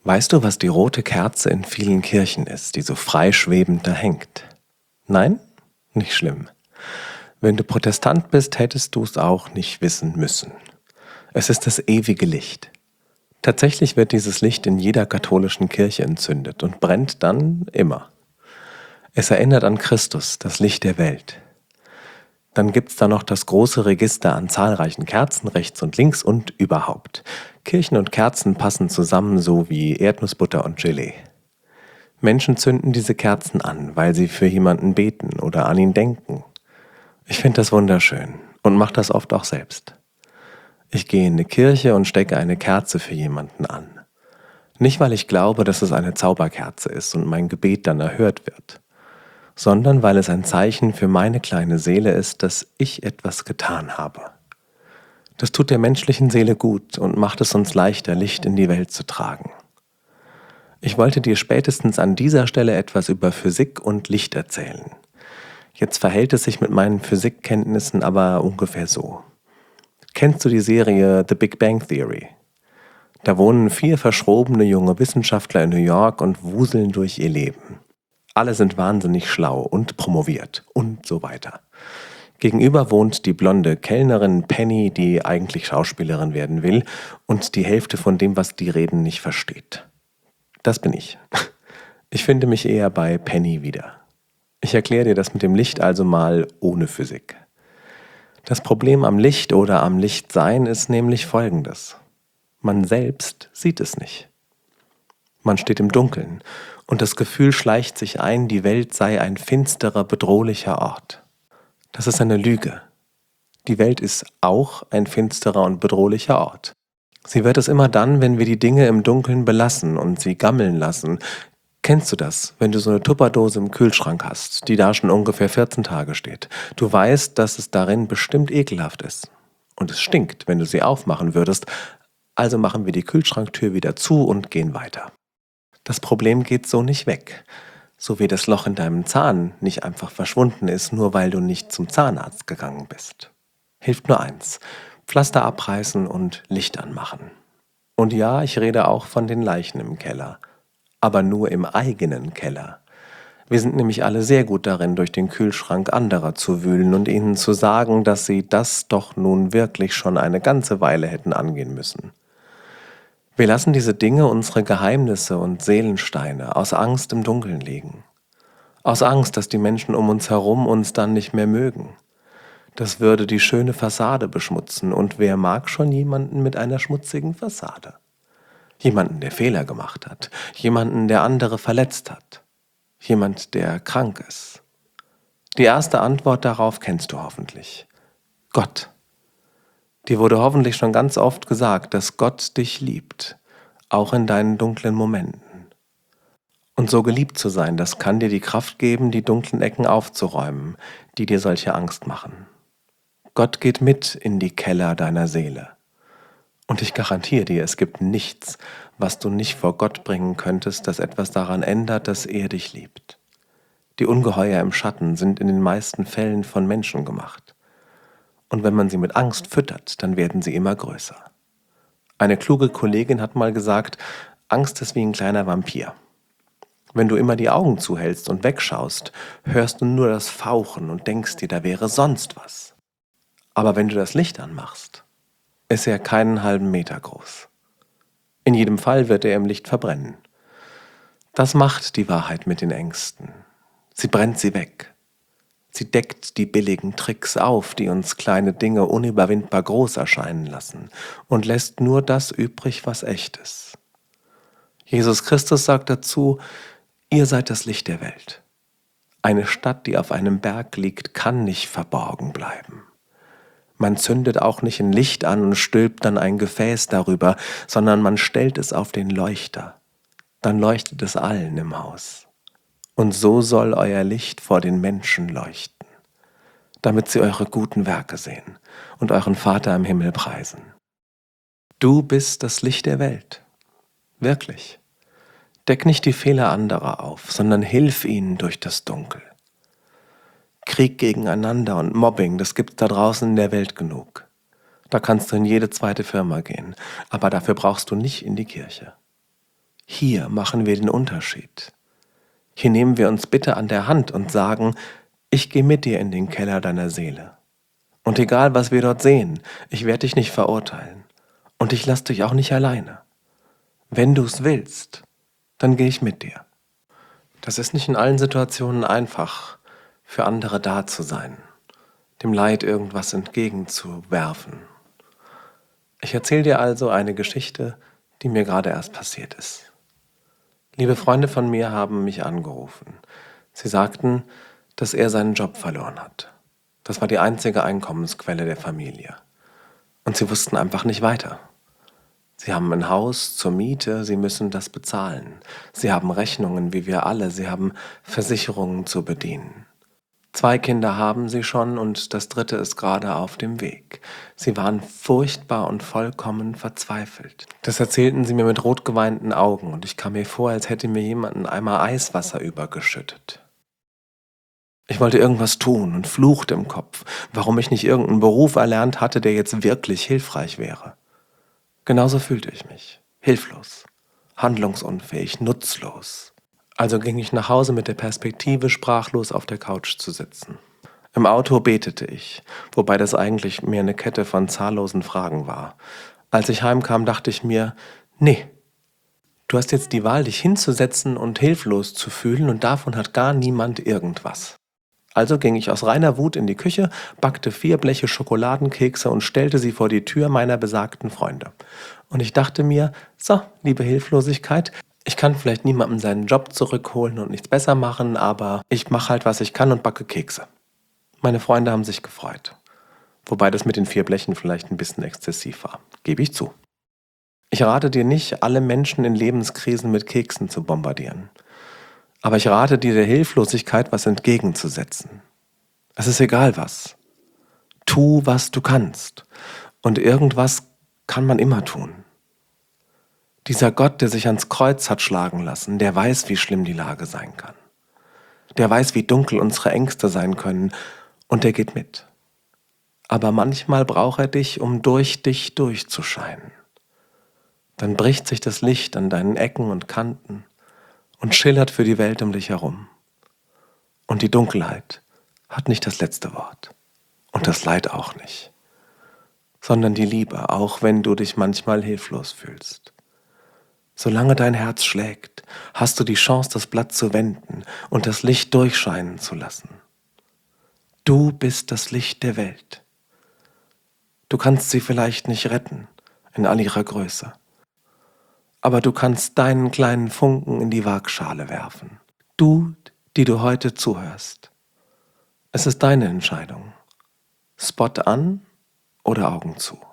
Weißt du, was die rote Kerze in vielen Kirchen ist, die so freischwebend da hängt? Nein? Nicht schlimm. Wenn du Protestant bist, hättest du es auch nicht wissen müssen. Es ist das ewige Licht. Tatsächlich wird dieses Licht in jeder katholischen Kirche entzündet und brennt dann immer. Es erinnert an Christus, das Licht der Welt. Dann gibt's da noch das große Register an zahlreichen Kerzen rechts und links und überhaupt. Kirchen und Kerzen passen zusammen so wie Erdnussbutter und Gelee. Menschen zünden diese Kerzen an, weil sie für jemanden beten oder an ihn denken. Ich finde das wunderschön und mache das oft auch selbst. Ich gehe in eine Kirche und stecke eine Kerze für jemanden an. Nicht, weil ich glaube, dass es eine Zauberkerze ist und mein Gebet dann erhört wird, sondern weil es ein Zeichen für meine kleine Seele ist, dass ich etwas getan habe. Das tut der menschlichen Seele gut und macht es uns leichter, Licht in die Welt zu tragen. Ich wollte dir spätestens an dieser Stelle etwas über Physik und Licht erzählen. Jetzt verhält es sich mit meinen Physikkenntnissen aber ungefähr so. Kennst du die Serie The Big Bang Theory? Da wohnen 4 verschrobene junge Wissenschaftler in New York und wuseln durch ihr Leben. Alle sind wahnsinnig schlau und promoviert und so weiter. Gegenüber wohnt die blonde Kellnerin Penny, die eigentlich Schauspielerin werden will und die Hälfte von dem, was die reden, nicht versteht. Das bin ich. Ich finde mich eher bei Penny wieder. Ich erkläre dir das mit dem Licht also mal ohne Physik. Das Problem am Licht oder am Lichtsein ist nämlich folgendes. Man selbst sieht es nicht. Man steht im Dunkeln und das Gefühl schleicht sich ein, die Welt sei ein finsterer, bedrohlicher Ort. Das ist eine Lüge. Die Welt ist auch ein finsterer und bedrohlicher Ort. Sie wird es immer dann, wenn wir die Dinge im Dunkeln belassen und sie gammeln lassen. Kennst du das, wenn du so eine Tupperdose im Kühlschrank hast, die da schon ungefähr 14 Tage steht? Du weißt, dass es darin bestimmt ekelhaft ist. Und es stinkt, wenn du sie aufmachen würdest. Also machen wir die Kühlschranktür wieder zu und gehen weiter. Das Problem geht so nicht weg. So wie das Loch in deinem Zahn nicht einfach verschwunden ist, nur weil du nicht zum Zahnarzt gegangen bist. Hilft nur eins: Pflaster abreißen und Licht anmachen. Und ja, ich rede auch von den Leichen im Keller. Aber nur im eigenen Keller. Wir sind nämlich alle sehr gut darin, durch den Kühlschrank anderer zu wühlen und ihnen zu sagen, dass sie das doch nun wirklich schon eine ganze Weile hätten angehen müssen. Wir lassen diese Dinge, unsere Geheimnisse und Seelensteine, aus Angst im Dunkeln liegen. Aus Angst, dass die Menschen um uns herum uns dann nicht mehr mögen. Das würde die schöne Fassade beschmutzen, und wer mag schon jemanden mit einer schmutzigen Fassade? Jemanden, der Fehler gemacht hat, jemanden, der andere verletzt hat, jemand, der krank ist. Die erste Antwort darauf kennst du hoffentlich. Gott. Dir wurde hoffentlich schon ganz oft gesagt, dass Gott dich liebt, auch in deinen dunklen Momenten. Und so geliebt zu sein, das kann dir die Kraft geben, die dunklen Ecken aufzuräumen, die dir solche Angst machen. Gott geht mit in die Keller deiner Seele. Und ich garantiere dir, es gibt nichts, was du nicht vor Gott bringen könntest, das etwas daran ändert, dass er dich liebt. Die Ungeheuer im Schatten sind in den meisten Fällen von Menschen gemacht. Und wenn man sie mit Angst füttert, dann werden sie immer größer. Eine kluge Kollegin hat mal gesagt, Angst ist wie ein kleiner Vampir. Wenn du immer die Augen zuhältst und wegschaust, hörst du nur das Fauchen und denkst dir, da wäre sonst was. Aber wenn du das Licht anmachst, ist er keinen halben Meter groß. In jedem Fall wird er im Licht verbrennen. Das macht die Wahrheit mit den Ängsten. Sie brennt sie weg. Sie deckt die billigen Tricks auf, die uns kleine Dinge unüberwindbar groß erscheinen lassen, und lässt nur das übrig, was echt ist. Jesus Christus sagt dazu, ihr seid das Licht der Welt. Eine Stadt, die auf einem Berg liegt, kann nicht verborgen bleiben. Man zündet auch nicht ein Licht an und stülpt dann ein Gefäß darüber, sondern man stellt es auf den Leuchter. Dann leuchtet es allen im Haus. Und so soll euer Licht vor den Menschen leuchten, damit sie eure guten Werke sehen und euren Vater im Himmel preisen. Du bist das Licht der Welt. Wirklich. Deck nicht die Fehler anderer auf, sondern hilf ihnen durch das Dunkel. Krieg gegeneinander und Mobbing, das gibt's da draußen in der Welt genug. Da kannst du in jede zweite Firma gehen, aber dafür brauchst du nicht in die Kirche. Hier machen wir den Unterschied. Hier nehmen wir uns bitte an der Hand und sagen, ich gehe mit dir in den Keller deiner Seele. Und egal, was wir dort sehen, ich werde dich nicht verurteilen. Und ich lasse dich auch nicht alleine. Wenn du es willst, dann gehe ich mit dir. Das ist nicht in allen Situationen einfach, für andere da zu sein, dem Leid irgendwas entgegenzuwerfen. Ich erzähle dir also eine Geschichte, die mir gerade erst passiert ist. Liebe Freunde von mir haben mich angerufen. Sie sagten, dass er seinen Job verloren hat. Das war die einzige Einkommensquelle der Familie. Und sie wussten einfach nicht weiter. Sie haben ein Haus zur Miete, sie müssen das bezahlen. Sie haben Rechnungen wie wir alle, sie haben Versicherungen zu bedienen. 2 Kinder haben sie schon und das 3. ist gerade auf dem Weg. Sie waren furchtbar und vollkommen verzweifelt. Das erzählten sie mir mit rotgeweinten Augen und ich kam mir vor, als hätte mir jemand einen Eimer Eiswasser übergeschüttet. Ich wollte irgendwas tun und fluchte im Kopf, warum ich nicht irgendeinen Beruf erlernt hatte, der jetzt wirklich hilfreich wäre. Genauso fühlte ich mich. Hilflos, handlungsunfähig, nutzlos. Also ging ich nach Hause mit der Perspektive, sprachlos auf der Couch zu sitzen. Im Auto betete ich, wobei das eigentlich mehr eine Kette von zahllosen Fragen war. Als ich heimkam, dachte ich mir, nee, du hast jetzt die Wahl, dich hinzusetzen und hilflos zu fühlen und davon hat gar niemand irgendwas. Also ging ich aus reiner Wut in die Küche, backte 4 Bleche Schokoladenkekse und stellte sie vor die Tür meiner besagten Freunde. Und ich dachte mir, so, liebe Hilflosigkeit, ich kann vielleicht niemandem seinen Job zurückholen und nichts besser machen, aber ich mache halt, was ich kann und backe Kekse. Meine Freunde haben sich gefreut. Wobei das mit den 4 Blechen vielleicht ein bisschen exzessiv war, gebe ich zu. Ich rate dir nicht, alle Menschen in Lebenskrisen mit Keksen zu bombardieren. Aber ich rate dir, der Hilflosigkeit was entgegenzusetzen. Es ist egal was. Tu, was du kannst. Und irgendwas kann man immer tun. Dieser Gott, der sich ans Kreuz hat schlagen lassen, der weiß, wie schlimm die Lage sein kann. Der weiß, wie dunkel unsere Ängste sein können. Und der geht mit. Aber manchmal braucht er dich, um durch dich durchzuscheinen. Dann bricht sich das Licht an deinen Ecken und Kanten und schillert für die Welt um dich herum. Und die Dunkelheit hat nicht das letzte Wort. Und das Leid auch nicht. Sondern die Liebe, auch wenn du dich manchmal hilflos fühlst. Solange dein Herz schlägt, hast du die Chance, das Blatt zu wenden und das Licht durchscheinen zu lassen. Du bist das Licht der Welt. Du kannst sie vielleicht nicht retten in all ihrer Größe. Aber du kannst deinen kleinen Funken in die Waagschale werfen. Du, die du heute zuhörst. Es ist deine Entscheidung. Spot an oder Augen zu.